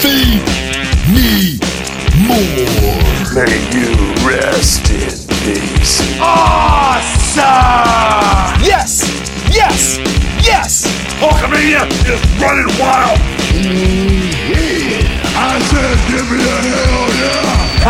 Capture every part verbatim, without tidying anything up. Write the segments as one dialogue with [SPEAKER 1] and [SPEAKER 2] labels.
[SPEAKER 1] Feed me more.
[SPEAKER 2] May you rest in peace.
[SPEAKER 3] Awesome! Yes! Yes! Yes!
[SPEAKER 2] Hulkamania is running wild.
[SPEAKER 1] Mm, yeah. I said give me a hell yeah.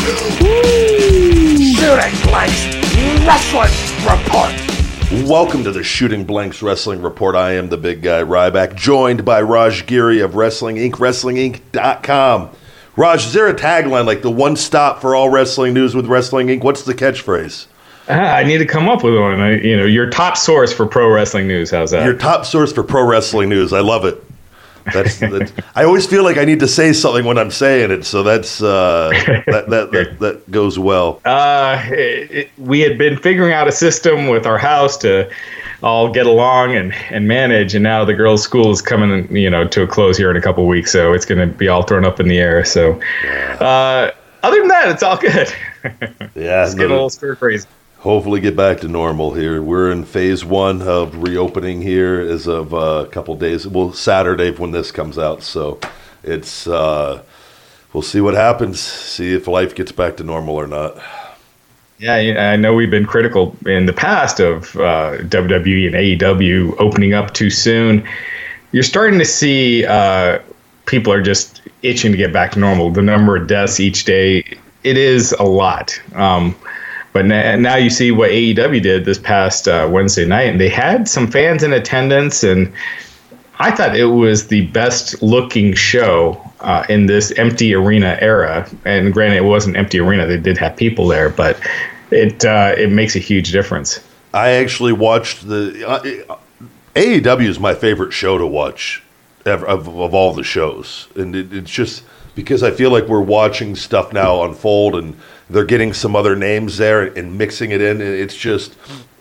[SPEAKER 3] Shooting Blanks Wrestling Report.
[SPEAKER 4] Welcome to the Shooting Blanks Wrestling Report. I am the big guy Ryback, joined by Raj Giri of Wrestling Inc, wrestling inc dot com. Raj, is there a tagline like the one stop for all wrestling news with Wrestling Incorporated? What's the catchphrase?
[SPEAKER 5] Uh, I need to come up with one. I, you know, your top source for pro wrestling news. How's that?
[SPEAKER 4] Your top source for pro wrestling news. I love it. That's, that's I always feel like I need to say something when I'm saying it, so that's uh, that, that that that goes well.
[SPEAKER 5] Uh, it, it, we had been figuring out a system with our house to all get along and, and manage, and now the girls' school is coming, you know, to a close here in a couple of weeks, so it's going to be all thrown up in the air. So, uh, other than that, it's all good.
[SPEAKER 4] Yeah,
[SPEAKER 5] it's getting a little stir crazy.
[SPEAKER 4] Hopefully get back to normal here. We're in phase one of reopening here as of uh, a couple days. Well, Saturday when this comes out. So it's uh, we'll see what happens. See if life gets back to normal or not.
[SPEAKER 5] Yeah, I know we've been critical in the past of uh, W W E and A E W opening up too soon. You're starting to see uh, people are just itching to get back to normal. The number of deaths each day, it is a lot. Um, But now you see what A E W did this past uh, Wednesday night, and they had some fans in attendance, and I thought it was the best-looking show uh, in this empty arena era. And granted, it wasn't an empty arena; they did have people there, but it uh, it makes a huge difference.
[SPEAKER 4] I actually watched the uh, A E W is my favorite show to watch ever, of, of all the shows, and it, it's just because I feel like we're watching stuff now unfold and they're getting some other names there and mixing it in. It's just,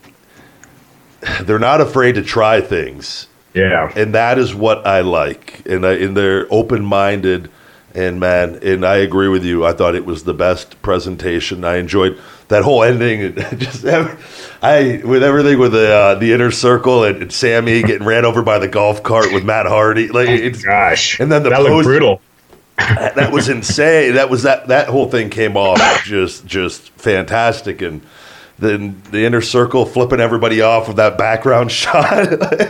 [SPEAKER 4] they're not afraid to try things.
[SPEAKER 5] Yeah.
[SPEAKER 4] And that is what I like. And, I, and they're open-minded. And, man, and I agree with you. I thought it was the best presentation. I enjoyed that whole ending. Just I with everything with the uh, the Inner Circle and, and Sammy getting ran over by the golf cart with Matt Hardy. Like, it's,
[SPEAKER 5] gosh.
[SPEAKER 4] And then the
[SPEAKER 5] that
[SPEAKER 4] post,
[SPEAKER 5] looked brutal.
[SPEAKER 4] That was insane. That was that that whole thing came off just just fantastic, and then the Inner Circle flipping everybody off with that background shot.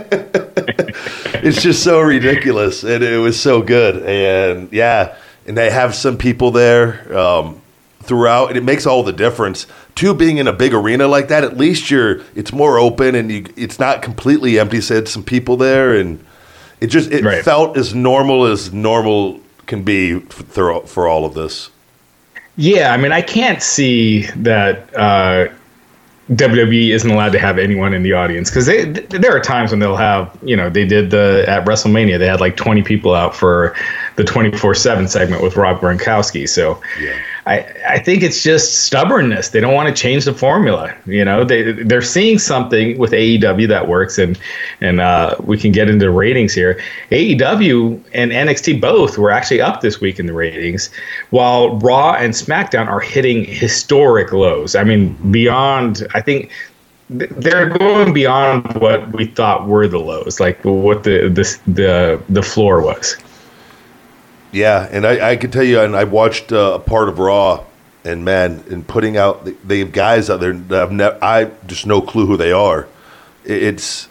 [SPEAKER 4] It's just so ridiculous, and it was so good. And yeah, and they have some people there um, throughout, and it makes all the difference. Too, being in a big arena like that, at least you're it's more open, and you it's not completely empty. So it's some people there, and it just it
[SPEAKER 5] right.
[SPEAKER 4] felt as normal as normal can be for, for all of this.
[SPEAKER 5] Yeah, I mean, I can't see that uh, W W E isn't allowed to have anyone in the audience, because there are times when they'll have, you know, they did the at WrestleMania, they had like twenty people out for the twenty-four seven segment with Rob Gronkowski. So
[SPEAKER 4] yeah.
[SPEAKER 5] I, I think it's just stubbornness. They don't want to change the formula. You know, they, they're seeing something with A E W that works, and and uh, we can get into ratings here. A E W and N X T both were actually up this week in the ratings, while Raw and SmackDown are hitting historic lows. I mean, beyond, I think they're going beyond what we thought were the lows, like what the the the, the floor was.
[SPEAKER 4] Yeah, and I, I can tell you, and I watched uh, a part of Raw, and man, in putting out, they have guys out there that I've never, I just no clue who they are. It's,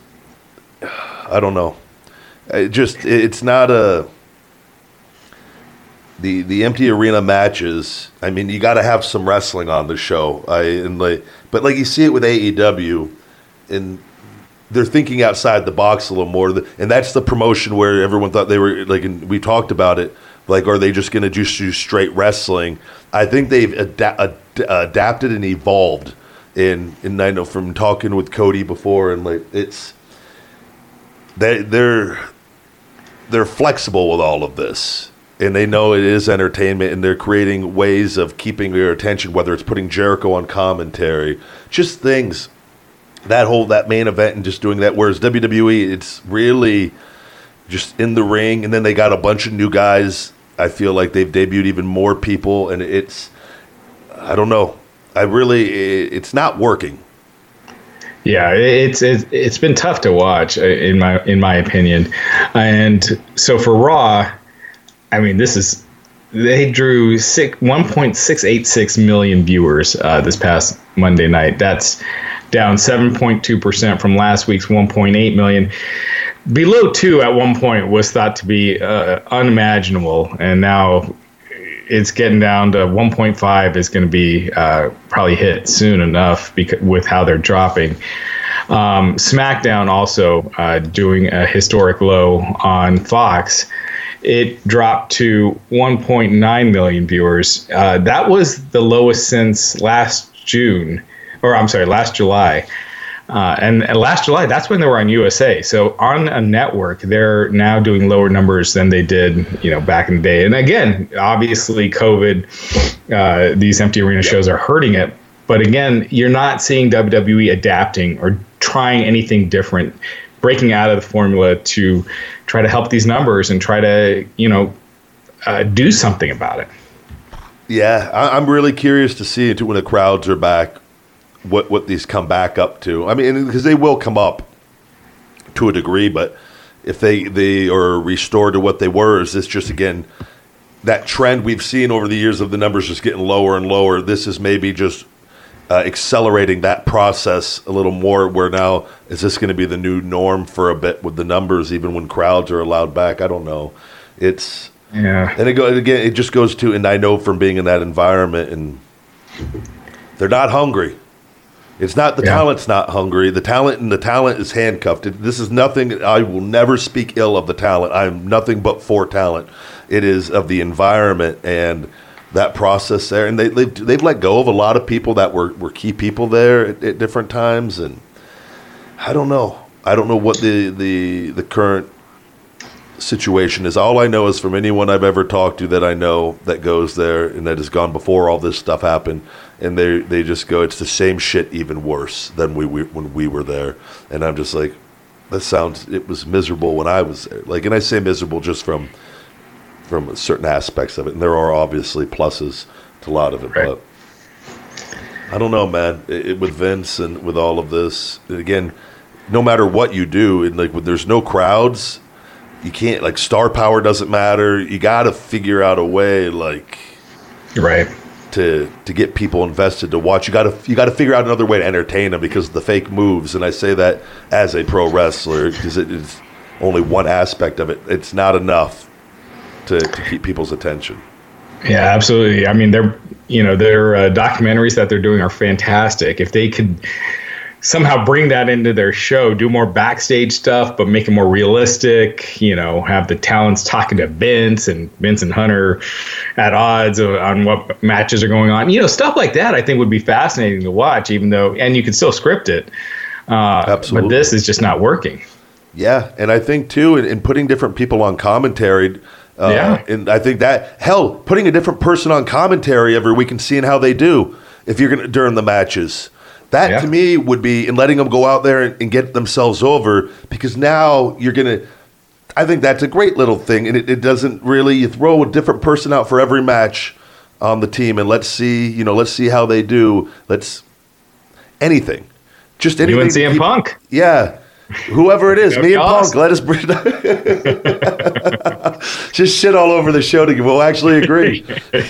[SPEAKER 4] I don't know, it just it's not a the the empty arena matches. I mean, you got to have some wrestling on the show. I and like, but like you see it with A E W, and they're thinking outside the box a little more, and that's the promotion where everyone thought they were like, and we talked about it. Like, are they just going to just do straight wrestling? I think they've ad- ad- adapted and evolved. And and I know from talking with Cody before, and like it's they they're they're flexible with all of this, and they know it is entertainment, and they're creating ways of keeping your attention. Whether it's putting Jericho on commentary, just things. That whole that main event and just doing that. Whereas W W E, it's really just in the ring, and then they got a bunch of new guys. I feel like they've debuted even more people, and it's, I don't know. I really, it's not working.
[SPEAKER 5] Yeah, it's it's it's been tough to watch in my in my opinion, and so for Raw, I mean, this is they drew six, one point six eight six million viewers uh, this past Monday night. That's down seven point two percent from last week's one point eight million. Below two at one point was thought to be uh, unimaginable, and now it's getting down to one point five is going to be uh, probably hit soon enough because with how they're dropping. Um, SmackDown also uh, doing a historic low on Fox. It dropped to one point nine million viewers. Uh, that was the lowest since last June, or I'm sorry, last July. Uh, and, and last July, that's when they were on U S A. So on a network, they're now doing lower numbers than they did, you know, back in the day. And again, obviously, COVID, uh, these empty arena shows are hurting it. But again, you're not seeing W W E adapting or trying anything different, breaking out of the formula to try to help these numbers and try to, you know, uh, do something about it.
[SPEAKER 4] Yeah, I, I'm really curious to see when the crowds are back. What what these come back up to? I mean, because they will come up to a degree, but if they they are restored to what they were, is this just again that trend we've seen over the years of the numbers just getting lower and lower? This is maybe just uh, accelerating that process a little more. Where now is this going to be the new norm for a bit with the numbers, even when crowds are allowed back? I don't know. It's
[SPEAKER 5] yeah,
[SPEAKER 4] and it go again. It just goes to, and I know from being in that environment, and they're not hungry. It's not the yeah. talent's not hungry. The talent and the talent is handcuffed. This is nothing. I will never speak ill of the talent. I'm nothing but for talent. It is of the environment and that process there. And they, they've, they've let go of a lot of people that were, were key people there at, at different times. And I don't know. I don't know what the, the, the current situation is. All I know is from anyone I've ever talked to that I know that goes there and that has gone before all this stuff happened. And they they just go, it's the same shit, even worse than we, we when we were there. And I'm just like, that sounds. It was miserable when I was there. Like, and I say miserable just from from certain aspects of it. And there are obviously pluses to a lot of it, right. But I don't know, man. It, it, with Vince and with all of this, again, no matter what you do, and like when there's no crowds, you can't. Like star power doesn't matter. You got to figure out a way, like,
[SPEAKER 5] right.
[SPEAKER 4] to to get people invested to watch. You got to you got to figure out another way to entertain them because of the fake moves. And I say that as a pro wrestler because it is only one aspect of it. It's not enough to, to keep people's attention.
[SPEAKER 5] Yeah, absolutely. I mean, they're you know their uh, documentaries that they're doing are fantastic. If they could somehow bring that into their show, do more backstage stuff, but make it more realistic, you know, have the talents talking to Vince and Vince and Hunter at odds on what matches are going on. You know, stuff like that I think would be fascinating to watch, even though, and you could still script it. Uh, Absolutely. But this is just not working.
[SPEAKER 4] Yeah, and I think, too, in, in putting different people on commentary, uh, yeah. and I think that, hell, putting a different person on commentary every week and seeing how they do if you're going to during the matches. That, yeah. to me, would be in letting them go out there and, and get themselves over because now you're going to – I think that's a great little thing, and it, it doesn't really – you throw a different person out for every match on the team, and let's see, you know, let's see how they do. Let's – anything. Just anything.
[SPEAKER 5] You and C M Punk.
[SPEAKER 4] Yeah. Whoever it is, me and Punk, let us bring just shit all over the show to we'll actually agree.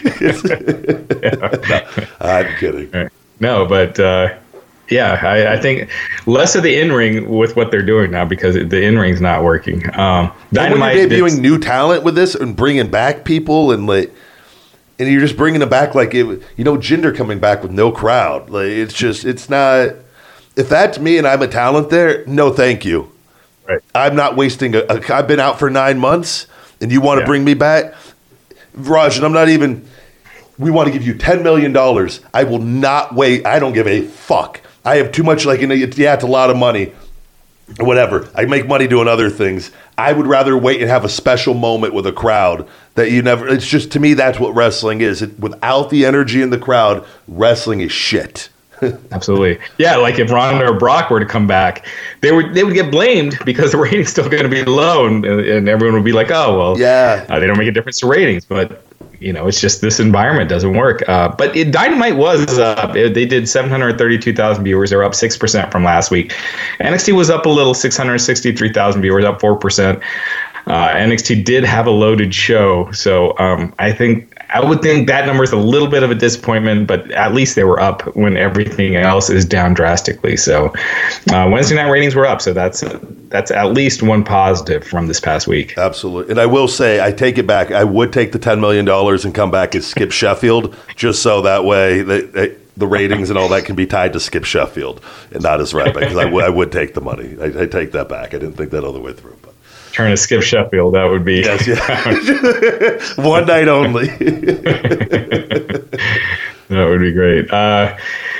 [SPEAKER 4] no, I'm kidding.
[SPEAKER 5] No, but uh, yeah, I, I think less of the in-ring with what they're doing now because the in-ring's not working. Um,
[SPEAKER 4] Dynamite when you're debuting new talent with this and bringing back people and like, and you're just bringing them back like it, you know, Jinder coming back with no crowd. Like it's just, it's not. If that's me and I'm a talent there, no, thank you.
[SPEAKER 5] Right.
[SPEAKER 4] I'm not wasting a, a I've been out for nine months and you want to yeah. bring me back? Raj, and I'm not even, we want to give you ten million dollars. I will not wait. I don't give a fuck. I have too much, like, you know, yeah, it's a lot of money. Whatever. I make money doing other things. I would rather wait and have a special moment with a crowd that you never, it's just, to me, that's what wrestling is. It, without the energy in the crowd, wrestling is shit.
[SPEAKER 5] Absolutely. Yeah, like if Ronda or Brock were to come back, they would they would get blamed because the rating's still going to be low, and, and everyone would be like, oh, well,
[SPEAKER 4] yeah,
[SPEAKER 5] uh, they don't make a difference to ratings. But, you know, it's just this environment doesn't work. Uh, but it, Dynamite was up. It, they did seven hundred thirty-two thousand viewers. They're up six percent from last week. N X T was up a little, six hundred sixty-three thousand viewers, up four percent. uh, N X T did have a loaded show. So um, I think I would think that number is a little bit of a disappointment, but at least they were up when everything else is down drastically. So uh, Wednesday night ratings were up. So that's that's at least one positive from this past week.
[SPEAKER 4] Absolutely. And I will say, I take it back. I would take the ten million dollars and come back as Skip Sheffield, just so that way they, they, the ratings and all that can be tied to Skip Sheffield and not as Ryback, because I, w- I would take the money. I, I take that back. I didn't think that all the way through. But.
[SPEAKER 5] Trying to Skip Sheffield, that would be...
[SPEAKER 4] Yes, yeah. One night only.
[SPEAKER 5] That would be great. Uh,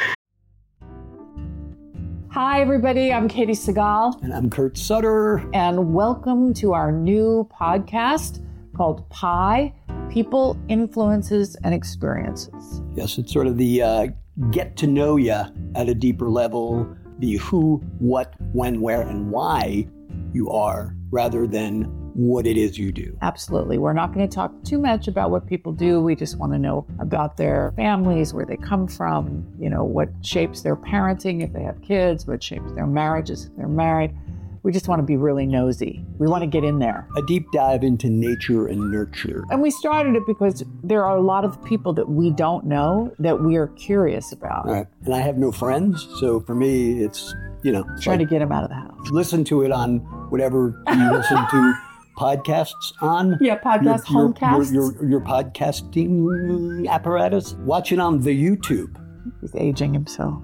[SPEAKER 6] Hi, everybody. I'm Katie Segal.
[SPEAKER 7] And I'm Kurt Sutter.
[SPEAKER 6] And welcome to our new podcast called Pi, People, Influences, and Experiences.
[SPEAKER 7] Yes, it's sort of the uh, get to know you at a deeper level, the who, what, when, where, and why you are, rather than what it is you do.
[SPEAKER 6] Absolutely. We're not going to talk too much about what people do. We just want to know about their families, where they come from, you know, what shapes their parenting if they have kids, what shapes their marriages if they're married. We just want to be really nosy. We want to get in there.
[SPEAKER 7] A deep dive into nature and nurture.
[SPEAKER 6] And we started it because there are a lot of people that we don't know that we are curious about.
[SPEAKER 7] All right. And I have no friends, so for me, it's, you know.
[SPEAKER 6] Trying like, to get them out of the house.
[SPEAKER 7] Listen to it on whatever you listen to podcasts on.
[SPEAKER 6] Yeah, podcast,
[SPEAKER 7] your,
[SPEAKER 6] homecasts.
[SPEAKER 7] Your, your, your podcasting apparatus. Watch it on the YouTube.
[SPEAKER 6] He's aging himself.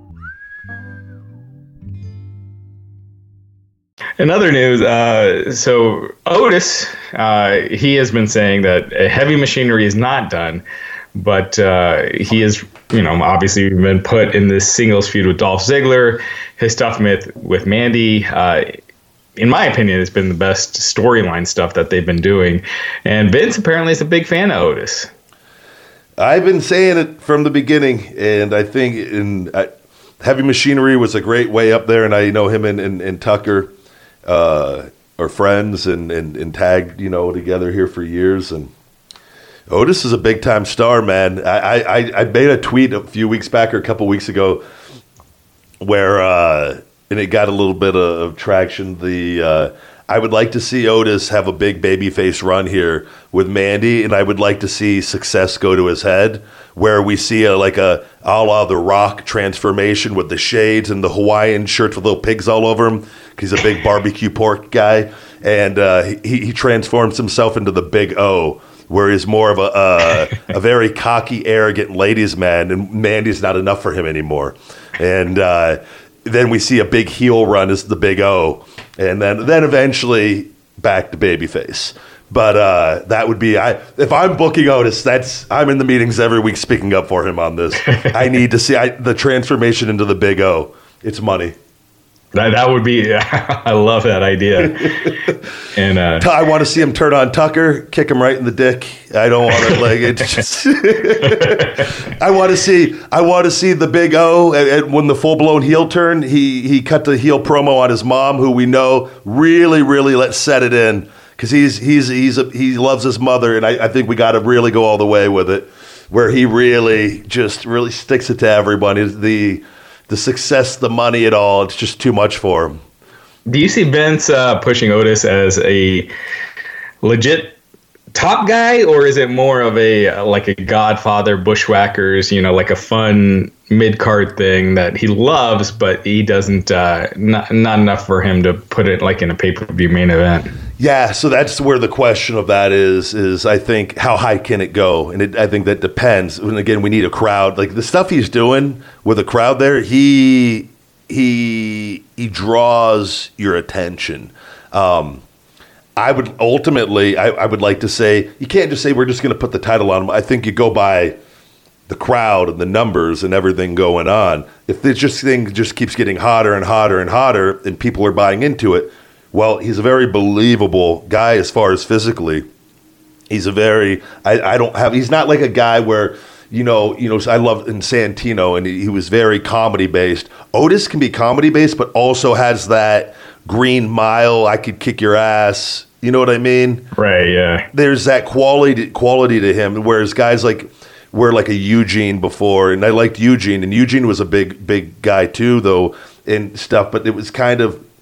[SPEAKER 5] In other news, uh, so Otis, uh, he has been saying that Heavy Machinery is not done, but uh, he is, you know, obviously been put in this singles feud with Dolph Ziggler. His stuff with, with Mandy, uh, in my opinion, has been the best storyline stuff that they've been doing. And Vince apparently is a big fan of Otis.
[SPEAKER 4] I've been saying it from the beginning, and I think in uh, Heavy Machinery was a great way up there, and I know him and, and, and Tucker uh, are friends and, and, and tagged, you know, together here for years. And Otis is a big-time star, man. I, I, I made a tweet a few weeks back or a couple weeks ago where, uh, and it got a little bit of, of traction, the uh, I would like to see Otis have a big babyface run here with Mandy, and I would like to see success go to his head, where we see a, like a a la The Rock transformation with the shades and the Hawaiian shirts with little pigs all over him, because he's a big barbecue pork guy, and uh, he, he transforms himself into the Big O, where he's more of a, a, a very cocky, arrogant ladies' man, and Mandy's not enough for him anymore. And uh, then we see a big heel run as the Big O, and then then eventually back to babyface. But uh, that would be, I if I'm booking Otis, that's I'm in the meetings every week speaking up for him on this. I need to see I, the transformation into the Big O. It's money.
[SPEAKER 5] That that would be, I love that idea. And uh,
[SPEAKER 4] I want to see him turn on Tucker, kick him right in the dick. I don't want to like it. Just I want to see, I want to see the Big O. And, and when the full blown heel turn, he he cut the heel promo on his mom, who we know really really let set it in, because he's he's he's a, he loves his mother, and I, I think we got to really go all the way with it, where he really just really sticks it to everybody. The The success, the money, it all, it's just too much for him.
[SPEAKER 5] Do you see Vince uh, pushing Otis as a legit top guy, or is it more of a like a Godfather, Bushwhackers, you know, like a fun mid-card thing that he loves, but he doesn't, uh, not, not enough for him to put it like in a pay-per-view main event?
[SPEAKER 4] Yeah, so that's where the question of that is, is I think, how high can it go? And it, I think that depends. And again, we need a crowd. Like the stuff he's doing with a crowd there, he he he draws your attention. Um, I would ultimately, I, I would like to say, you can't just say we're just going to put the title on him. I think you go by the crowd and the numbers and everything going on. If this just thing just keeps getting hotter and hotter and hotter and people are buying into it, well, he's a very believable guy as far as physically. He's a very, I, I don't have, he's not like a guy where, you know, you know, I love in Santino, and he, he was very comedy based. Otis can be comedy based, but also has that green mile, I could kick your ass. You know what I mean?
[SPEAKER 5] Right, yeah.
[SPEAKER 4] There's that quality quality to him, whereas guys like, were like a Eugene before, and I liked Eugene, and Eugene was a big, big guy too, though, and stuff, but it was kind of,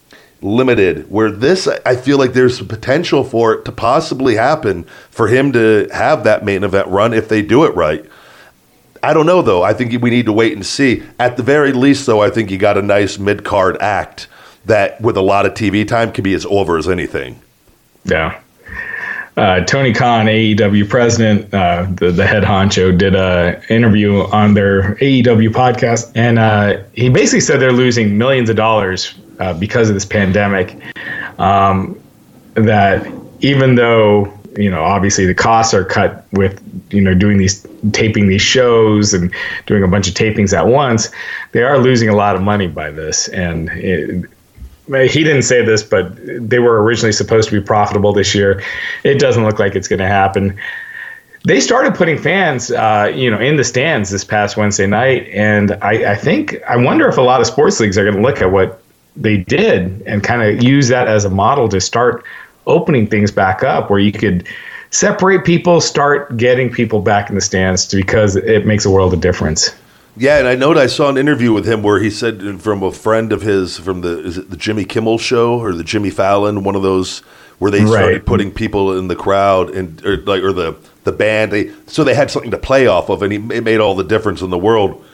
[SPEAKER 4] limited. Where this, I feel like there's some potential for it to possibly happen, for him to have that main event run if they do it right. I don't know, though. I think we need to wait and see. At the very least, though, I think you got a nice mid-card act that, with a lot of T V time, can be as over as anything.
[SPEAKER 5] Yeah. Uh, Tony Khan, A E W president, uh, the, the head honcho, did an interview on their A E W podcast, and uh, he basically said they're losing millions of dollars uh, because of this pandemic. Um, that even though, you know, obviously the costs are cut with, you know, doing these, taping these shows and doing a bunch of tapings at once, they are losing a lot of money by this. And it, he didn't say this, but they were originally supposed to be profitable this year. It doesn't look like it's going to happen. They started putting fans, uh, you know, in the stands this past Wednesday night, and I, I think I wonder if a lot of sports leagues are going to look at what they did and kind of use that as a model to start opening things back up, where you could separate people, start getting people back in the stands, because it makes a world of difference.
[SPEAKER 4] Yeah, and I know I saw an interview with him where he said from a friend of his from the is it the Jimmy Kimmel show or the Jimmy Fallon, one of those where they started right. putting people in the crowd and or like or the the band, they so they had something to play off of, and he it made all the difference in the world.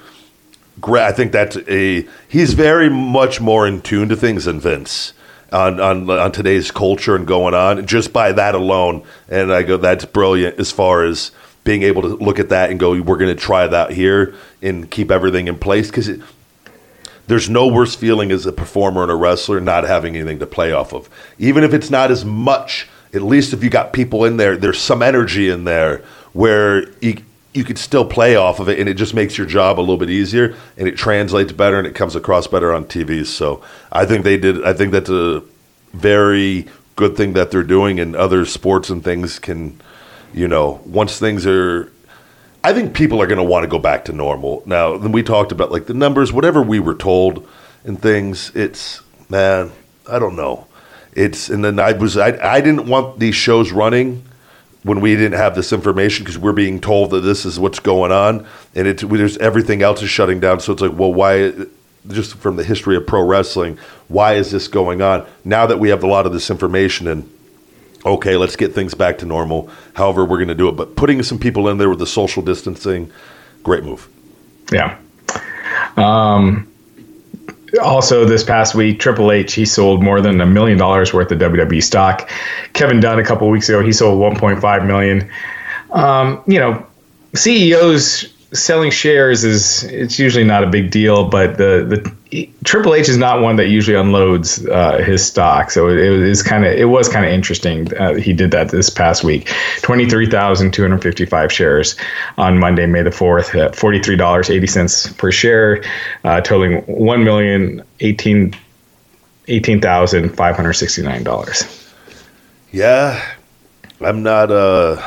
[SPEAKER 4] I think that's a he's very much more in tune to things than Vince on on on today's culture and going on just by that alone. And I go, that's brilliant as far as being able to look at that and go, we're going to try that here and keep everything in place, because there's no worse feeling as a performer and a wrestler not having anything to play off of. Even if it's not as much, at least if you got people in there, there's some energy in there where you, you could still play off of it, and it just makes your job a little bit easier, and it translates better, and it comes across better on T V. So I think they did. I think that's a very good thing that they're doing, and other sports and things can, you know, once things are, I think people are going to want to go back to normal. Now, then we talked about like the numbers, whatever we were told and things, it's, man, I don't know. It's, and then I was, I, I didn't want these shows running when we didn't have this information, because we're being told that this is what's going on, and it's, there's everything else is shutting down. So it's like, well, why, just from the history of pro wrestling, why is this going on? Now that we have a lot of this information, and okay, let's get things back to normal. However, we're going to do it. But putting some people in there with the social distancing, great move.
[SPEAKER 5] Yeah. Um, also, this past week, Triple H, he sold more than a million dollars worth of W W E stock. Kevin Dunn, a couple of weeks ago, he sold one point five million dollars. Um, you know, C E Os selling shares is, it's usually not a big deal, but the the Triple H is not one that usually unloads uh, his stock, so it, it was kind of it was kind of interesting. Uh, he did that this past week. twenty-three thousand two hundred fifty-five shares on Monday, May the fourth, at forty-three dollars and eighty cents per share, uh, totaling one million eighteen thousand five hundred sixty-nine dollars.
[SPEAKER 4] Yeah, I'm not. Uh...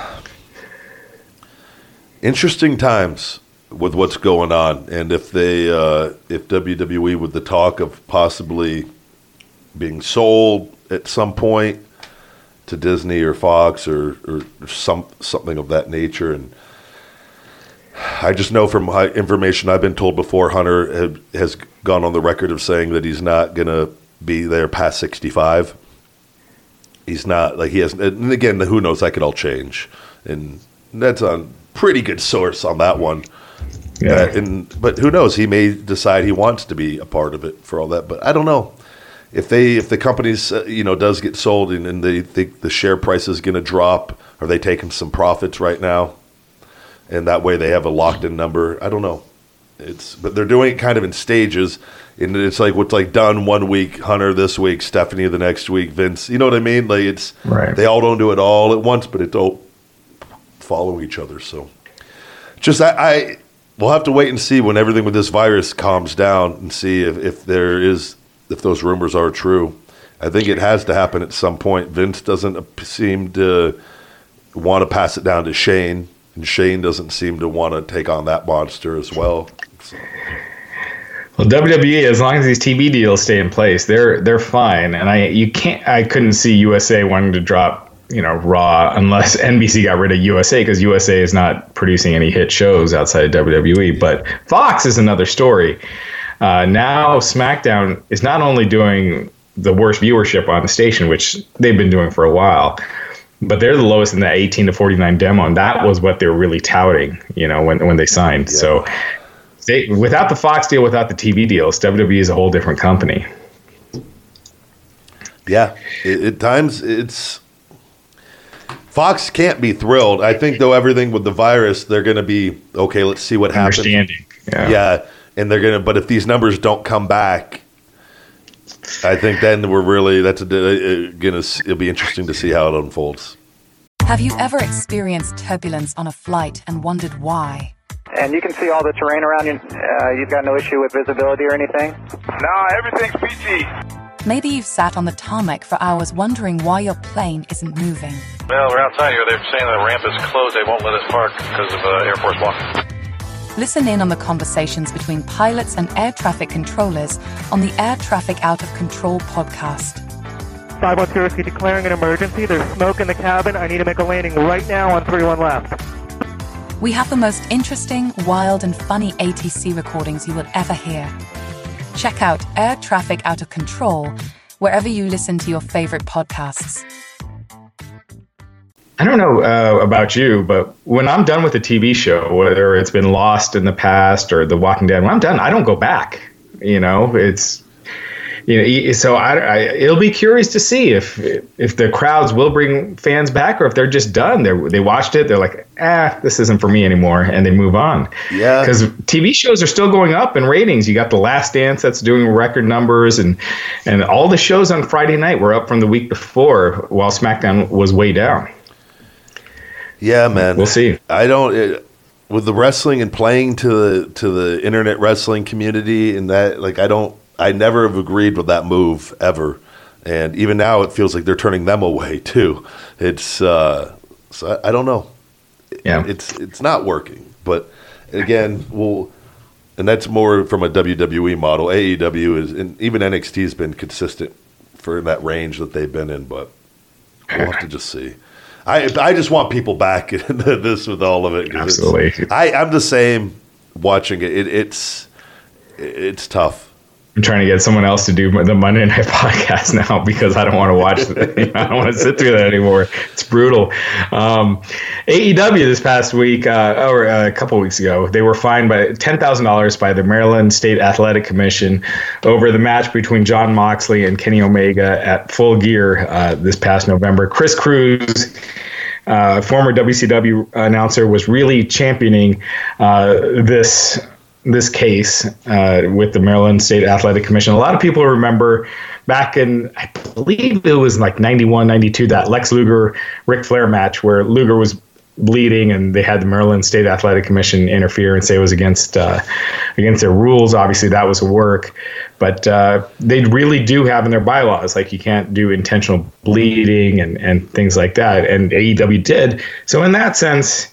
[SPEAKER 4] Interesting times with what's going on, and if they, uh, if W W E with the talk of possibly being sold at some point to Disney or Fox or, or some something of that nature, and I just know from information I've been told before, Hunter had, has gone on the record of saying that he's not going to be there past sixty-five. He's not like he has, and again, who knows? That could all change, and that's on. Pretty good source on that one. Yeah. Uh, and but who knows? He may decide he wants to be a part of it for all that. But I don't know if they if the company's uh, you know does get sold and, and they think the share price is going to drop. Are they taking some profits right now? And that way they have a locked in number. I don't know. It's but they're doing it kind of in stages. And it's like what's like done one week, Hunter this week, Stephanie the next week, Vince. You know what I mean? Like it's
[SPEAKER 5] right.
[SPEAKER 4] They all don't do it all at once, but it don't follow each other. So just I, I we'll have to wait and see when everything with this virus calms down and see if, if there is if those rumors are true. I think it has to happen at some point. Vince doesn't seem to want to pass it down to Shane, and Shane doesn't seem to want to take on that monster as well. So.
[SPEAKER 5] Well, W W E, as long as these T V deals stay in place, they're they're fine. And I you can't I couldn't see U S A wanting to drop, you know, Raw unless N B C got rid of U S A, because U S A is not producing any hit shows outside of W W E. But Fox is another story. Uh, now SmackDown is not only doing the worst viewership on the station, which they've been doing for a while. But they're the lowest in the eighteen to forty-nine demo, and that was what they were really touting, you know, when when they signed. Yeah. So they, without the Fox deal, without the T V deals, W W E is a whole different company.
[SPEAKER 4] Yeah, it, at times it's Fox can't be thrilled. I think though everything with the virus, they're going to be okay. Let's see what happens.
[SPEAKER 5] Understanding, yeah.
[SPEAKER 4] yeah, and they're gonna. But if these numbers don't come back, I think then we're really that's a, uh, gonna. It'll be interesting to see how it unfolds.
[SPEAKER 8] Have you ever experienced turbulence on a flight and wondered why?
[SPEAKER 9] And you can see all the terrain around you. Uh, you've got no issue with visibility or anything?
[SPEAKER 3] No, everything's peachy.
[SPEAKER 8] Maybe you've sat on the tarmac for hours wondering why your plane isn't moving.
[SPEAKER 10] Well, we're outside here. They're saying the ramp is closed. They won't let us park because of uh, Air Force One.
[SPEAKER 8] Listen in on the conversations between pilots and air traffic controllers on the Air Traffic Out of Control podcast.
[SPEAKER 11] five one zero, declaring an emergency. There's smoke in the cabin. I need to make a landing right now on three one left.
[SPEAKER 8] We have the most interesting, wild, and funny A T C recordings you will ever hear. Check out Air Traffic Out of Control wherever you listen to your favorite podcasts.
[SPEAKER 5] I don't know uh, about you, but when I'm done with a T V show, whether it's been Lost in the past or The Walking Dead, when I'm done, I don't go back. You know, it's you know, so I, I it'll be curious to see if if the crowds will bring fans back or if they're just done. They they watched it, they're like, ah, this isn't for me anymore, and they move on.
[SPEAKER 4] Yeah,
[SPEAKER 5] because T V shows are still going up in ratings. You got The Last Dance that's doing record numbers, and and all the shows on Friday night were up from the week before, while SmackDown was way down.
[SPEAKER 4] Yeah, man,
[SPEAKER 5] we'll see.
[SPEAKER 4] I don't. It, with the wrestling and playing to the to the internet wrestling community and that, like, I don't. I never have agreed with that move ever, and even now it feels like they're turning them away too. It's uh, so I, I don't know.
[SPEAKER 5] Yeah,
[SPEAKER 4] it's it's not working. But again, we'll and that's more from a W W E model. A E W is, and even N X T has been consistent for that range that they've been in. But we'll have to just see. I I just want people back in this with all of it.
[SPEAKER 5] Absolutely,
[SPEAKER 4] I I'm the same watching it. it it's it's tough.
[SPEAKER 5] I'm trying to get someone else to do the Monday Night Podcast now because I don't want to watch it. I don't want to sit through that anymore. It's brutal. Um, A E W this past week, uh, or uh, a couple weeks ago, they were fined by ten thousand dollars by the Maryland State Athletic Commission over the match between Jon Moxley and Kenny Omega at Full Gear uh, this past November. Chris Cruz, uh, former W C W announcer, was really championing uh, this this case uh, with the Maryland State Athletic Commission. A lot of people remember back in, I believe it was like ninety-one, ninety-two, that Lex Luger, Ric Flair match where Luger was bleeding and they had the Maryland State Athletic Commission interfere and say it was against uh, against their rules. Obviously, that was a work. But uh, they really do have in their bylaws, like you can't do intentional bleeding and, and things like that. And A E W did. So in that sense,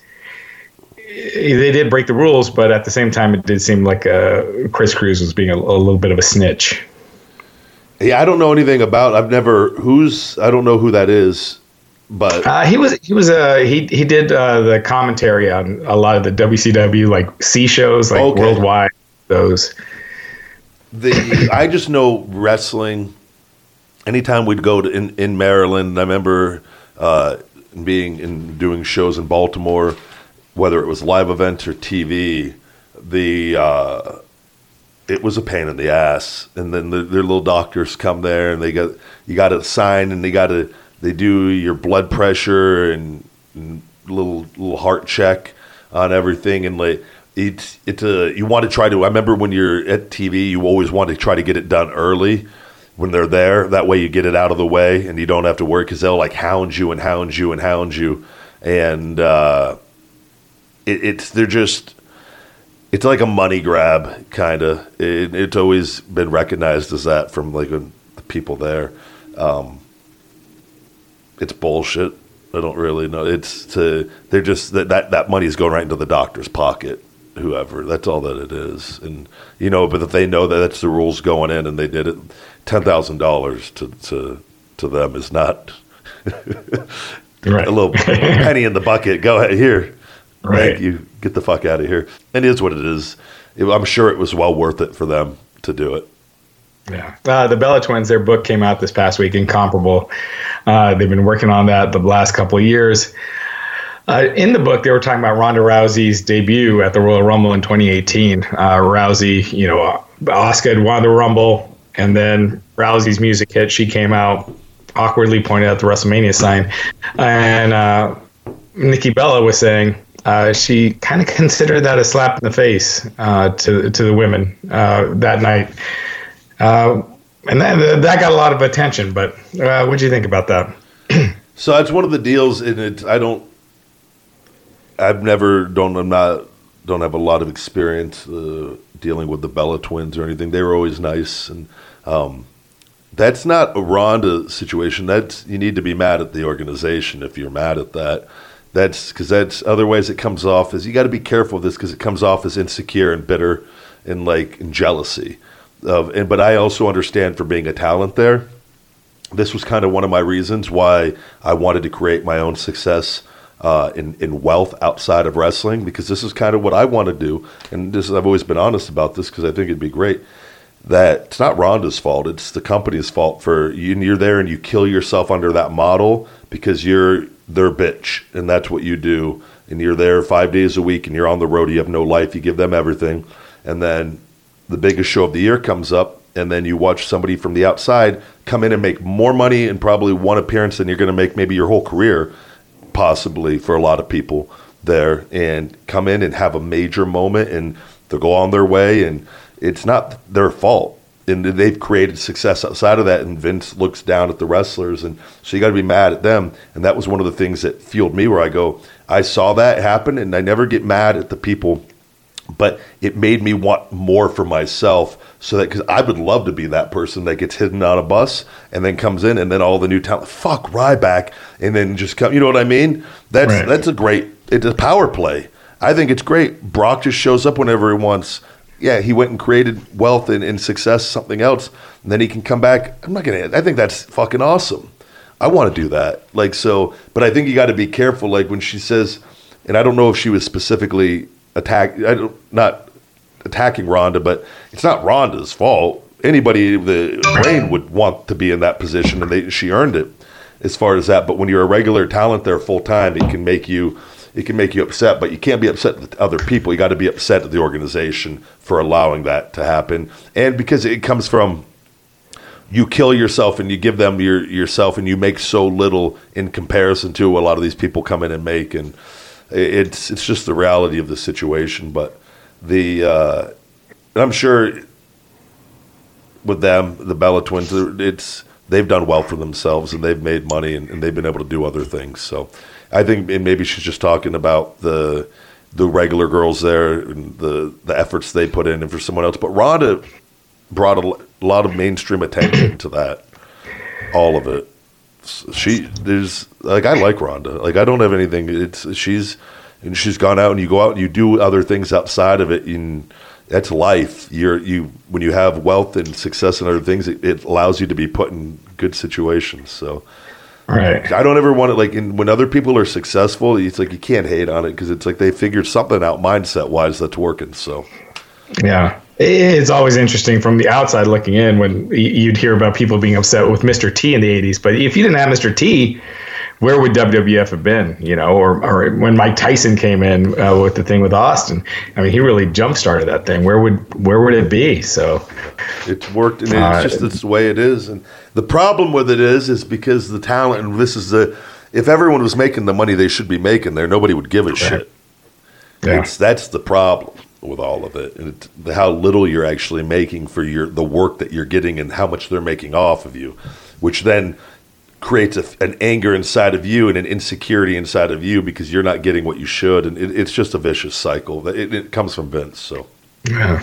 [SPEAKER 5] they did break the rules, but at the same time, it did seem like uh, Chris Cruz was being a, a little bit of a snitch.
[SPEAKER 4] Yeah, I don't know anything about. I've never. Who's? I don't know who that is. But
[SPEAKER 5] uh, he was. He was. Uh, he he did uh, the commentary on a lot of the W C W like C shows, like okay. Worldwide. Those.
[SPEAKER 4] The I just know wrestling. Anytime we'd go to in, in Maryland, I remember uh, being in doing shows in Baltimore. Whether it was live events or T V, the uh, it was a pain in the ass. And then the, their little doctors come there, and they got you got to sign, and they got to they do your blood pressure and, and little little heart check on everything, and like it's it's a you want to try to. I remember when you're at T V, you always want to try to get it done early when they're there. That way, you get it out of the way, and you don't have to worry because they'll like hound you and hound you and hound you, and. Uh, It, it's they're just it's like a money grab kind of. It, it's always been recognized as that from like the people there. Um, it's bullshit. I don't really know. It's to they're just that that that money is going right into the doctor's pocket. Whoever, that's all that it is. And you know, but if they know that that's the rules going in and they did it, ten thousand dollars to to to them is not
[SPEAKER 5] right.
[SPEAKER 4] a little penny in the bucket. Go ahead here.
[SPEAKER 5] Right.
[SPEAKER 4] Thank you. Get the fuck out of here. It is what it is. I'm sure it was well worth it for them to do it.
[SPEAKER 5] Yeah. Uh, the Bella Twins, their book came out this past week, Incomparable. Uh, they've been working on that the last couple of years. Uh, in the book, they were talking about Ronda Rousey's debut at the Royal Rumble in twenty eighteen. Uh, Rousey, you know, uh, Asuka had won the Rumble, and then Rousey's music hit. She came out, awkwardly pointed out the WrestleMania sign. And uh, Nikki Bella was saying uh, she kind of considered that a slap in the face uh, to, to the women uh, that night. Uh, and that, that got a lot of attention, but uh, what do you think about that?
[SPEAKER 4] So that's one of the deals in it. I don't, I've never, don't, I'm not, don't have a lot of experience uh, dealing with the Bella Twins or anything. They were always nice. And um, that's not a Ronda situation. That's, you need to be mad at the organization if you're mad at that. That's because that's, otherwise it comes off as, you got to be careful of this because it comes off as insecure and bitter and like and jealousy. Of, and but I also understand for being a talent there, this was kind of one of my reasons why I wanted to create my own success uh, in in wealth outside of wrestling, because this is kind of what I want to do. And this I've always been honest about this because I think it'd be great. That it's not Ronda's fault; it's the company's fault for you. You're there and you kill yourself under that model because you're their bitch, and that's what you do. And you're there five days a week, and you're on the road. You have no life. You give them everything, and then the biggest show of the year comes up, and then you watch somebody from the outside come in and make more money in probably one appearance than you're going to make maybe your whole career, possibly for a lot of people there, and come in and have a major moment, and they'll go on their way, and it's not their fault. And they've created success outside of that, and Vince looks down at the wrestlers, and so you got to be mad at them. And that was one of the things that fueled me, where I go, I saw that happen, and I never get mad at the people, but it made me want more for myself, so that, because I would love to be that person that gets hidden on a bus and then comes in, and then all the new talent, fuck Ryback, and then just come, you know what I mean? That's right. That's a great, it's a power play. I think it's great. Brock just shows up whenever he wants. Yeah, he went and created wealth and, and success, something else, and then he can come back. I'm not gonna, I think that's fucking awesome. I want to do that. Like, so, but I think you got to be careful, like when she says, and I don't know if she was specifically attack, I don't, not attacking Ronda, but it's not Ronda's fault. Anybody with a brain would want to be in that position, and they, she earned it as far as that. But when you're a regular talent there full time, it can make you, it can make you upset. But you can't be upset with other people. You got to be upset at the organization for allowing that to happen, and because it comes from, you kill yourself and you give them your yourself, and you make so little in comparison to what a lot of these people come in and make, and it's it's just the reality of the situation. But the uh, I'm sure with them, the Bella Twins, it's they've done well for themselves, and they've made money, and, and they've been able to do other things. So I think maybe she's just talking about the the regular girls there and the the efforts they put in, and for someone else. But Ronda brought a, a lot of mainstream attention to that, all of it. She there's like I like Ronda. Like I don't have anything. It's she's and she's gone out, and you go out and you do other things outside of it. And that's life. You're you when you have wealth and success and other things, it, it allows you to be put in good situations. So,
[SPEAKER 5] right.
[SPEAKER 4] I don't ever want to like in, when other people are successful. It's like you can't hate on it because it's like they figured something out mindset wise that's working. So,
[SPEAKER 5] yeah. It's always interesting from the outside looking in when you'd hear about people being upset with Mister T in the eighties. But if you didn't have Mister T, where would W W F have been? You know, or, or when Mike Tyson came in uh, with the thing with Austin, I mean, he really jump started that thing. Where would where would it be? So
[SPEAKER 4] it's worked, and it's uh, just it's the way it is. And the problem with it is, is because the talent, and this is the, if everyone was making the money they should be making there, nobody would give a correct. shit. Yeah. It's, that's the problem with all of it, and it's how little you're actually making for your the work that you're getting, and how much they're making off of you, which then creates a, an anger inside of you and an insecurity inside of you because you're not getting what you should, and it, it's just a vicious cycle. It, it comes from Vince. So,
[SPEAKER 5] yeah.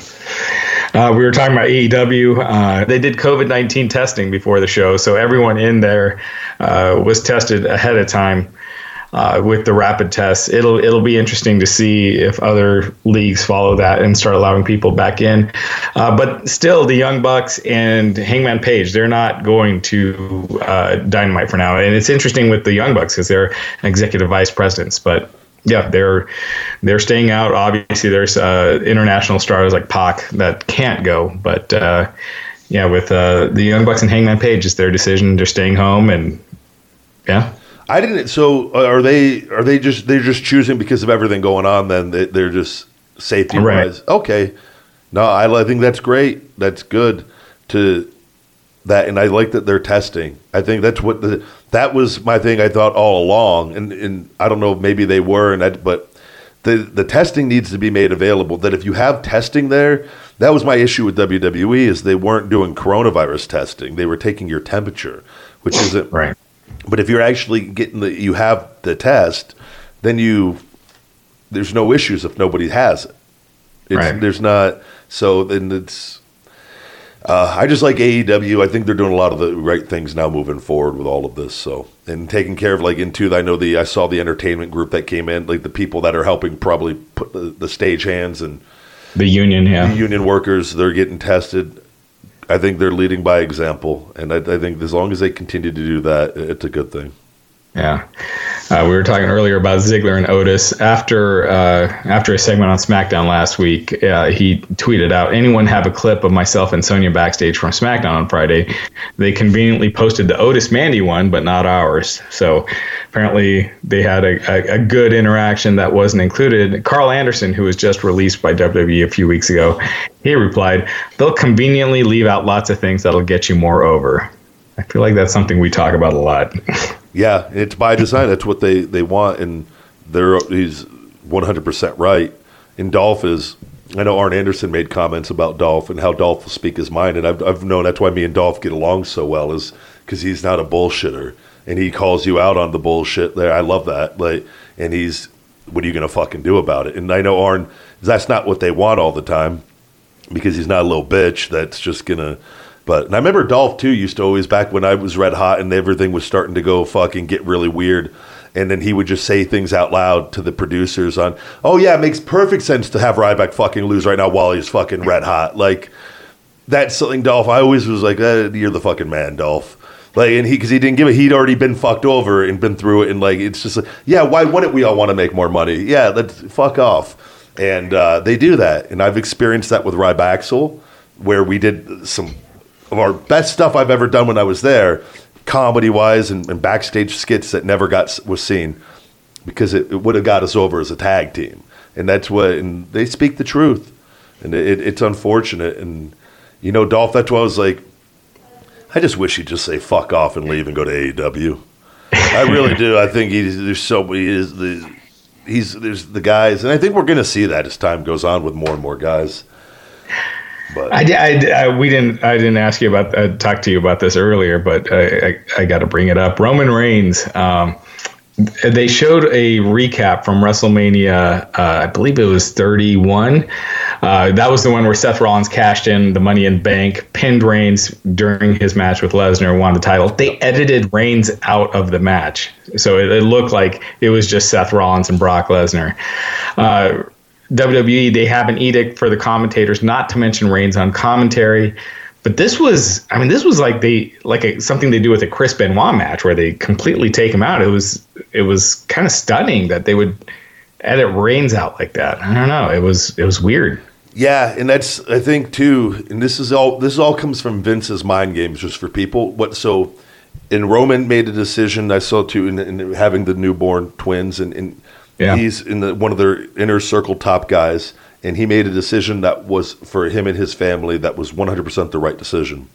[SPEAKER 5] Uh, we were talking about A E W. Uh, they did COVID nineteen testing before the show, so everyone in there uh, was tested ahead of time. Uh, with the rapid tests, it'll it'll be interesting to see if other leagues follow that and start allowing people back in. Uh, but still, the Young Bucks and Hangman Page, they're not going to uh, Dynamite for now. And it's interesting with the Young Bucks because they're executive vice presidents. But yeah, they're they're staying out. Obviously, there's uh, international stars like Pac that can't go, but. Uh, yeah, with uh, the Young Bucks and Hangman Page, it's their decision. They're staying home, and yeah.
[SPEAKER 4] I didn't. So are they? Are they just? They're just choosing because of everything going on. Then they, they're just safety wise. Right. Okay. No, I, I think that's great. That's good to that, and I like that they're testing. I think that's what the that was my thing. I thought all along, and and I don't know, maybe they were, and I, but the the testing needs to be made available. That if you have testing there, that was my issue with W W E is they weren't doing coronavirus testing. They were taking your temperature, which isn't
[SPEAKER 5] right.
[SPEAKER 4] But if you're actually getting the, you have the test, then you, there's no issues if nobody has it. It's,
[SPEAKER 5] right.
[SPEAKER 4] There's not, so then it's, uh, I just like A E W. I think they're doing a lot of the right things now moving forward with all of this. So, and taking care of like into, I know the, I saw the entertainment group that came in, like the people that are helping probably put the, the stage hands and
[SPEAKER 5] the union, yeah.
[SPEAKER 4] The union workers, they're getting tested. I think they're leading by example, and I, I think as long as they continue to do that, it's a good thing.
[SPEAKER 5] Yeah. Uh, we were talking earlier about Ziggler and Otis. After uh, after a segment on SmackDown last week, uh, he tweeted out, anyone have a clip of myself and Sonya backstage from SmackDown on Friday? They conveniently posted the Otis Mandy one, but not ours. So apparently they had a, a, a good interaction that wasn't included. Carl Anderson, who was just released by W W E a few weeks ago, he replied, they'll conveniently leave out lots of things that'll get you more over. I feel like that's something we talk about a lot.
[SPEAKER 4] Yeah, it's by design. That's what they, they want, and they're he's one hundred percent right. And Dolph is, I know Arn Anderson made comments about Dolph and how Dolph will speak his mind, and I've, I've known that's why me and Dolph get along so well is because he's not a bullshitter, and he calls you out on the bullshit there. I love that. Like, and he's, what are you going to fucking do about it? And I know Arn, that's not what they want all the time because he's not a little bitch that's just going to, But and I remember Dolph, too, used to always, back when I was red hot and everything was starting to go fucking get really weird, and then he would just say things out loud to the producers on, oh, yeah, it makes perfect sense to have Ryback fucking lose right now while he's fucking red hot. Like, that's something Dolph, I always was like, eh, you're the fucking man, Dolph. Like, and he, because he didn't give it, he'd already been fucked over and been through it, and like, it's just like, yeah, why wouldn't we all want to make more money? Yeah, let's fuck off. And uh, they do that, and I've experienced that with Rybaxel, where we did some of our best stuff I've ever done when I was there, comedy-wise and, and backstage skits that never got was seen because it, it would have got us over as a tag team. And that's what, and they speak the truth. And it, it's unfortunate. And, you know, Dolph, that's why I was like, I just wish he'd just say fuck off and leave and go to A E W. I really do. I think he's, there's so many, he's, the, he's, there's the guys, and I think we're going to see that as time goes on with more and more guys. But
[SPEAKER 5] I, I, I, we didn't. I didn't ask you about. I talked to you about this earlier, but I, I, I got to bring it up. Roman Reigns. Um, they showed a recap from WrestleMania. Uh, I believe it was thirty-one. Uh, that was the one where Seth Rollins cashed in the Money in Bank, pinned Reigns during his match with Lesnar, won the title. They edited Reigns out of the match, so it, it looked like it was just Seth Rollins and Brock Lesnar. Uh, W W E, they have an edict for the commentators not to mention Reigns on commentary. But this was, I mean, this was like they like a, something they do with a Chris Benoit match where they completely take him out. It was it was kind of stunning that they would edit Reigns out like that. I don't know. It was it was weird.
[SPEAKER 4] Yeah, and that's I think too. And this is all this all comes from Vince's mind games, just for people. What so? And Roman made a decision. I saw too in, in having the newborn twins and. and Yeah. He's in the, one of their inner circle top guys, and he made a decision that was for him and his family that was one hundred percent the right decision.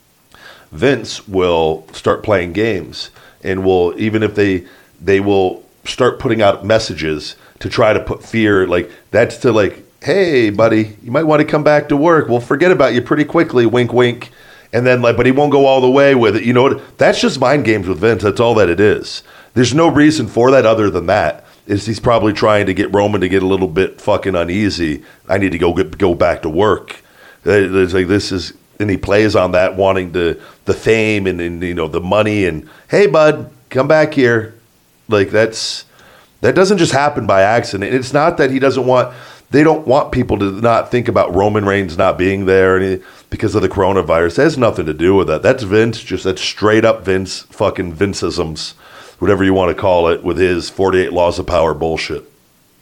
[SPEAKER 4] Vince will start playing games, and will even if they they will start putting out messages to try to put fear, like that's to like, hey buddy, you might want to come back to work. We'll forget about you pretty quickly. Wink, wink. And then like, but he won't go all the way with it. You know what? That's just mind games with Vince. That's all that it is. There's no reason for that other than that. Is he's probably trying to get Roman to get a little bit fucking uneasy. I need to go get, go back to work. It's like this is, and he plays on that, wanting the the fame and, and you know the money and hey bud, come back here. Like that's that doesn't just happen by accident. It's not that he doesn't want. They don't want people to not think about Roman Reigns not being there and because of the coronavirus. That has nothing to do with that. That's Vince. Just that's straight up Vince fucking Vinceisms. Whatever you want to call it, with his forty-eight laws of power bullshit.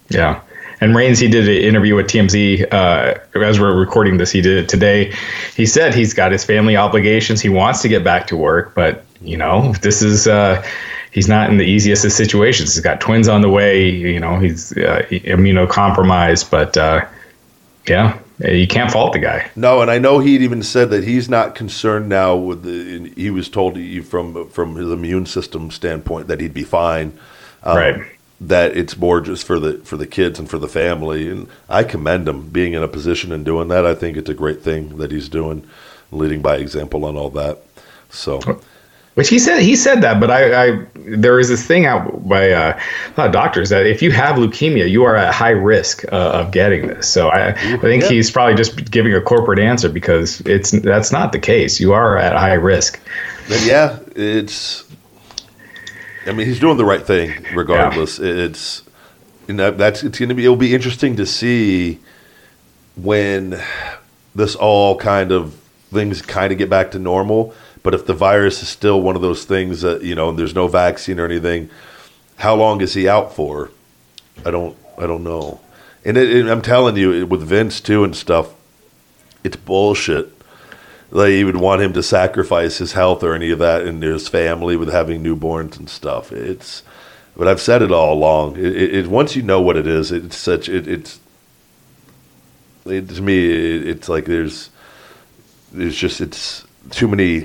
[SPEAKER 5] Yeah. And Reigns, he did an interview with T M Z uh, as we're recording this. He did it today. He said he's got his family obligations. He wants to get back to work, but you know, this is uh, he's not in the easiest of situations. He's got twins on the way. You know, he's uh, immunocompromised, but uh, yeah, you can't fault the guy.
[SPEAKER 4] No, and I know he'd even said that he's not concerned now with the. He was told from from his immune system standpoint that he'd be fine. Um,
[SPEAKER 5] right.
[SPEAKER 4] That it's more just for the for the kids and for the family, and I commend him being in a position and doing that. I think it's a great thing that he's doing, leading by example on all that. So,
[SPEAKER 5] which he said he said that, but I, I there is this thing out by uh, a lot of doctors that if you have leukemia, you are at high risk uh, of getting this. So I, I think yeah. he's probably just giving a corporate answer because it's that's not the case. You are at high risk.
[SPEAKER 4] And yeah, it's. I mean, he's doing the right thing regardless. Yeah. It's you know that's it's going to be it'll be interesting to see when this all kind of things kind of get back to normal. But if the virus is still one of those things that you know, and there's no vaccine or anything, how long is he out for? I don't I don't know. And, it, and I'm telling you, with Vince too and stuff, it's bullshit. Like you would want him to sacrifice his health or any of that and his family with having newborns and stuff. It's, but I've said it all along. It, it, it once you know what it is, it's such it, it's. It, to me, it, it's like there's, there's just it's too many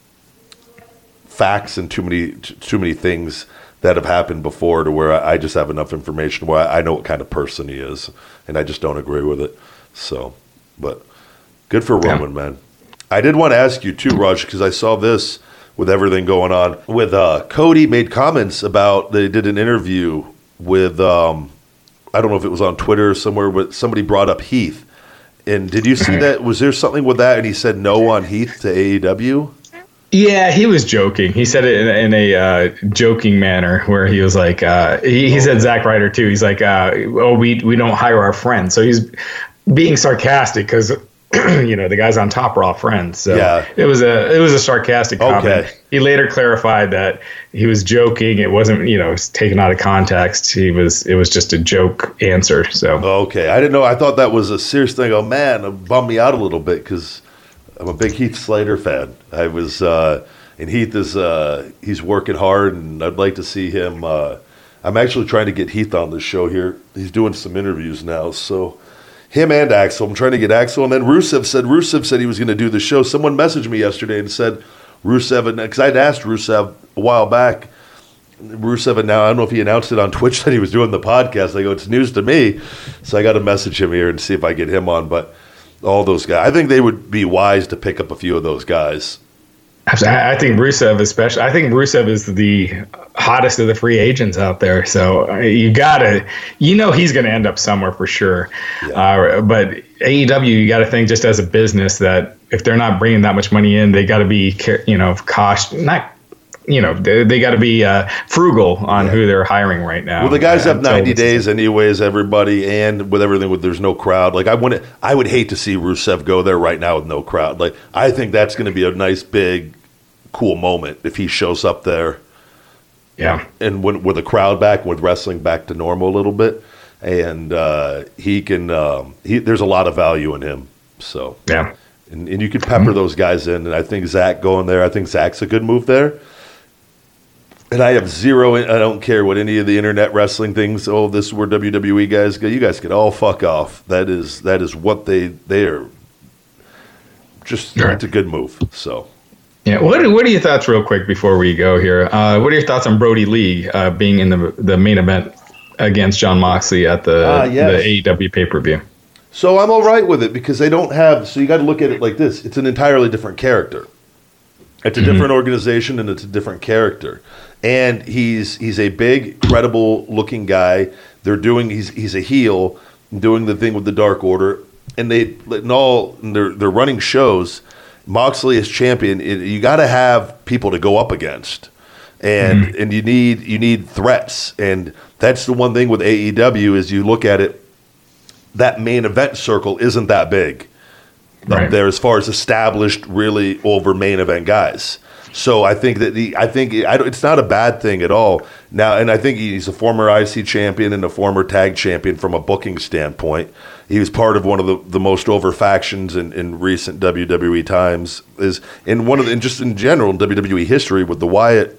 [SPEAKER 4] facts and too many too many things that have happened before to where I just have enough information where I know what kind of person he is, and I just don't agree with it. So, but good for Roman, yeah. man. I did want to ask you too, Raj, because I saw this with everything going on. With uh, Cody made comments about they did an interview with um, I don't know if it was on Twitter or somewhere, but somebody brought up Heath. And did you see that? Was there something with that? And he said no on Heath to A E W.
[SPEAKER 5] Yeah, he was joking. He said it in, in a uh, joking manner where he was like, uh, he, he said Zack Ryder too. He's like, uh, oh, we we don't hire our friends. So he's being sarcastic because. You know, the guys on top are all friends. So yeah. it was a it was a sarcastic comment. Okay. He later clarified that he was joking. It wasn't, you know, it was taken out of context. He was it was just a joke answer. So
[SPEAKER 4] okay, I didn't know. I thought that was a serious thing. Oh man, it bummed me out a little bit because I'm a big Heath Slater fan. I was, uh, and Heath is uh, he's working hard, and I'd like to see him. Uh, I'm actually trying to get Heath on the show here. He's doing some interviews now, so. Him and Axel. I'm trying to get Axel. And then Rusev said Rusev said he was going to do the show. Someone messaged me yesterday and said Rusev, because I'd asked Rusev a while back. Rusev, and now I don't know if he announced it on Twitch that he was doing the podcast. I go, it's news to me. So I got to message him here and see if I get him on. But all those guys, I think they would be wise to pick up a few of those guys.
[SPEAKER 5] I think Rusev, especially, I think Rusev is the hottest of the free agents out there. So you gotta, you know, he's going to end up somewhere for sure. Yeah. Uh, but A E W, you got to think just as a business that if they're not bringing that much money in, they got to be, you know, cautious, not, you know, they, they got to be uh, frugal on yeah. who they're hiring right now.
[SPEAKER 4] Well, the guys uh, have ninety days anyways, everybody, and with everything, with there's no crowd. Like I wouldn't, I would hate to see Rusev go there right now with no crowd. Like I think that's going to be a nice, big, cool moment if he shows up there.
[SPEAKER 5] Yeah.
[SPEAKER 4] And when, with the crowd back, with wrestling back to normal a little bit, and uh, he can, um, he there's a lot of value in him. So
[SPEAKER 5] yeah.
[SPEAKER 4] And, and you could pepper mm-hmm. those guys in, and I think Zach going there, I think Zach's a good move there. And I have zero, I don't care what any of the internet wrestling things, oh, this is where W W E guys go. You guys can all fuck off. That is that is what they, they are just, right. It's a good move. So.
[SPEAKER 5] Yeah. What, what are your thoughts real quick before we go here? Uh, what are your thoughts on Brody Lee uh, being in the the main event against Jon Moxley at the, uh, yes. the A E W pay-per-view?
[SPEAKER 4] So I'm all right with it because they don't have, so you got to look at it like this. It's an entirely different character. It's a mm-hmm. different organization and it's a different character. And he's he's a big, credible looking guy. They're doing he's he's a heel, doing the thing with the Dark Order, and they and all and they're they're running shows. Moxley is champion. It, you got to have people to go up against, and mm-hmm. and you need you need threats. And that's the one thing with A E W is you look at it, that main event circle isn't that big right. up there as far as established, really over main event guys. So I think that the I think I don't, it's not a bad thing at all. Now, and I think he's a former I C champion and a former tag champion from a booking standpoint. He was part of one of the, the most over factions in, in recent W W E times. Is in one of the, and just in general in W W E history with the Wyatt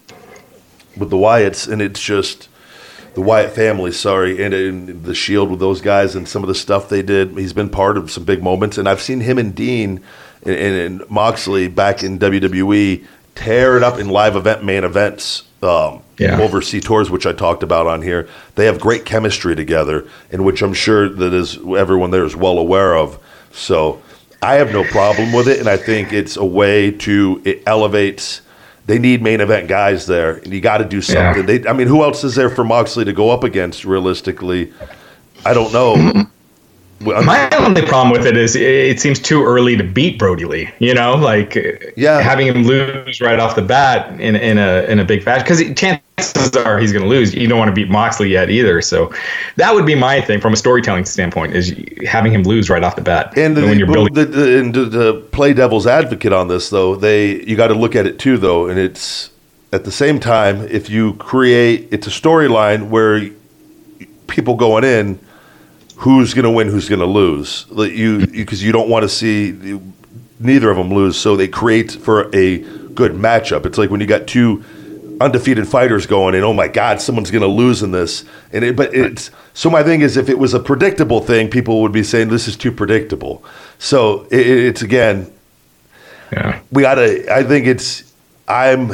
[SPEAKER 4] with the Wyatts, and it's just the Wyatt family. Sorry, and, and the Shield with those guys and some of the stuff they did. He's been part of some big moments, and I've seen him and Dean. And, and Moxley back in W W E tear it up in live event main events, um, yeah. overseas tours, which I talked about on here. They have great chemistry together, in which I'm sure that is everyone there is well aware of. So I have no problem with it, and I think it's a way to it elevates. They need main event guys there, and you got to do something. Yeah. They, I mean, who else is there for Moxley to go up against realistically? I don't know.
[SPEAKER 5] My only problem with it is it seems too early to beat Brody Lee. You know, like yeah. having him lose right off the bat in in a in a big fashion, because chances are he's going to lose. You don't want to beat Moxley yet either. So that would be my thing from a storytelling standpoint, is having him lose right off the bat.
[SPEAKER 4] And,
[SPEAKER 5] and
[SPEAKER 4] the,
[SPEAKER 5] when you're building,
[SPEAKER 4] the, the, and to, to play devil's advocate on this, though, they you got to look at it too, though, and it's at the same time, if you create it's a storyline where people going in. Who's going to win? Who's going to lose? You because you, you don't want to see neither of them lose. So they create for a good matchup. It's like when you got two undefeated fighters going, and oh my God, someone's going to lose in this. And it, but it's so my thing is, if it was a predictable thing, people would be saying this is too predictable. So it, it's again, yeah, we got to. I think it's I'm.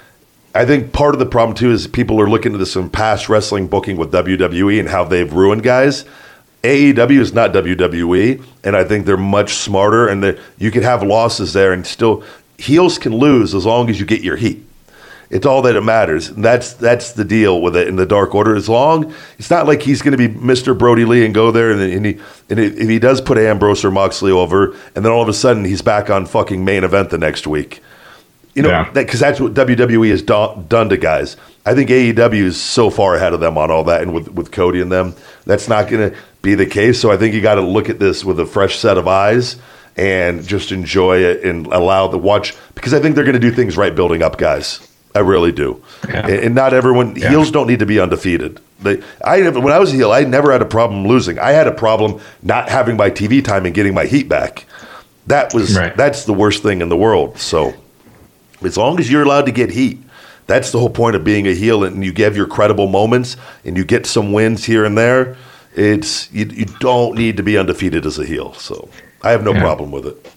[SPEAKER 4] I think part of the problem too is people are looking at this from past wrestling booking with W W E and how they've ruined guys. A E W is not W W E, and I think they're much smarter, and you can have losses there and still heels can lose as long as you get your heat. It's all that it matters. And that's that's the deal with it in the Dark Order. As long it's not like he's going to be Mister Brody Lee and go there, and, and he and if he does put Ambrose or Moxley over, and then all of a sudden he's back on fucking main event the next week. You know, because yeah. that, that's what W W E has do, done to guys. I think A E W is so far ahead of them on all that, and with, with Cody and them, that's not going to be the case. So I think you got to look at this with a fresh set of eyes and just enjoy it and allow the watch, because I think they're going to do things right building up guys. I really do. Yeah. And, and not everyone, yeah. heels don't need to be undefeated. They, I When I was a heel, I never had a problem losing. I had a problem not having my T V time and getting my heat back. That was right. That's the worst thing in the world. So as long as you're allowed to get heat, that's the whole point of being a heel, and you give your credible moments and you get some wins here and there. It's you, you don't need to be undefeated as a heel. So I have no yeah. problem with it.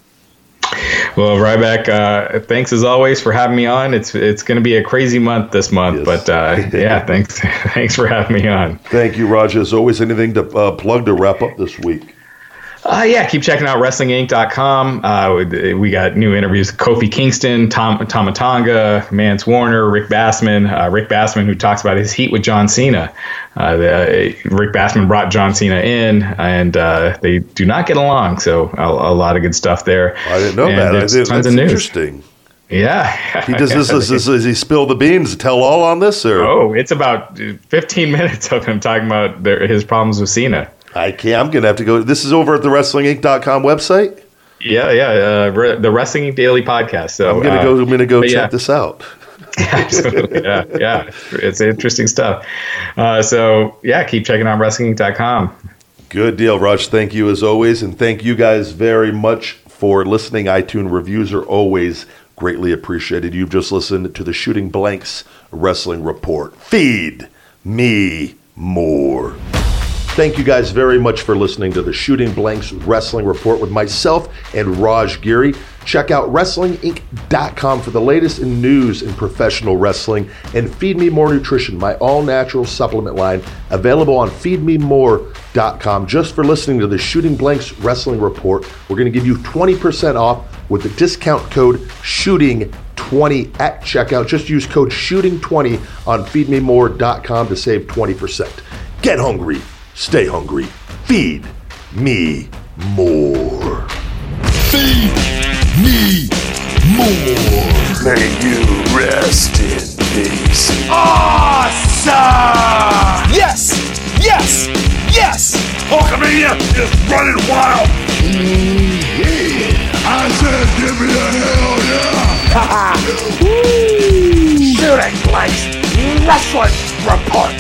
[SPEAKER 5] Well, Ryback, uh, thanks as always for having me on. It's it's going to be a crazy month this month, yes. but uh, yeah, thanks thanks for having me on.
[SPEAKER 4] Thank you, Roger. As always, anything to uh, plug to wrap up this week?
[SPEAKER 5] Uh, yeah, keep checking out Wrestling Inc dot com. Uh, we got new interviews with Kofi Kingston, Tom Tama Tonga, Mance Warner, Rick Bassman. Uh, Rick Bassman, who talks about his heat with John Cena. Uh, the, uh, Rick Bassman brought John Cena in, and uh, they do not get along. So a, a lot of good stuff there.
[SPEAKER 4] I didn't know and that. I did,
[SPEAKER 5] tons
[SPEAKER 4] that's
[SPEAKER 5] of news.
[SPEAKER 4] Interesting.
[SPEAKER 5] Yeah.
[SPEAKER 4] He does this, this, this, does he spill the beans, tell all on this? Or?
[SPEAKER 5] Oh, it's about fifteen minutes of him talking about their, his problems with Cena.
[SPEAKER 4] I can't. I'm going to have to go. This is over at the Wrestling Inc dot com website?
[SPEAKER 5] Yeah, yeah. Uh, re- the Wrestling Inc Daily Podcast. So
[SPEAKER 4] I'm going to
[SPEAKER 5] uh,
[SPEAKER 4] go I'm going to go check
[SPEAKER 5] yeah.
[SPEAKER 4] this out.
[SPEAKER 5] Absolutely. Yeah, yeah. It's interesting stuff. Uh, so, yeah, keep checking out Wrestling Inc dot com.
[SPEAKER 4] Good deal, Raj. Thank you as always. And thank you guys very much for listening. iTunes reviews are always greatly appreciated. You've just listened to the Shooting Blanks Wrestling Report. Feed me more. Thank you guys very much for listening to the Shooting Blanks Wrestling Report with myself and Raj Giri. Check out Wrestling Inc dot com for the latest in news in professional wrestling, and Feed Me More Nutrition, my all-natural supplement line, available on feed me more dot com. Just for listening to the Shooting Blanks Wrestling Report, we're going to give you twenty percent off with the discount code shooting twenty at checkout. Just use code shooting twenty on feed me more dot com to save twenty percent. Get hungry. Stay hungry. Feed me more.
[SPEAKER 1] Feed me more.
[SPEAKER 2] May you rest in peace.
[SPEAKER 1] Awesome! Yes! Yes! Yes! Hulkamania is running wild! Mm, yeah. I said give me a hell yeah! Wrestling Report.